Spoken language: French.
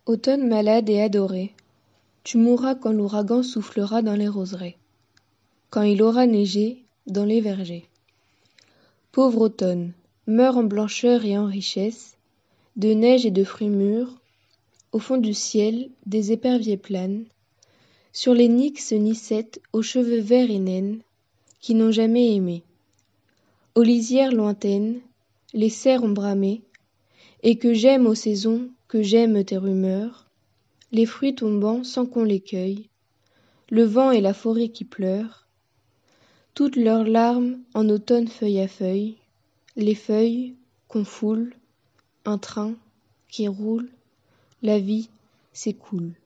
Automne malade et adoré, tu mourras quand l'ouragan soufflera dans les roseraies, quand il aura neigé dans les vergers. Pauvre automne, meurs en blancheur et en richesse, de neige et de fruits mûrs, au fond du ciel des éperviers planent, sur les nixes nicettes aux cheveux verts et naines, qui n'ont jamais aimé. Aux lisières lointaines, les cerfs ont bramé, et que j'aime aux saisons, que j'aime tes rumeurs, les fruits tombant sans qu'on les cueille, le vent et la forêt qui pleurent, toutes leurs larmes en automne feuille à feuille, les feuilles qu'on foule, un train qui roule, la vie s'écoule.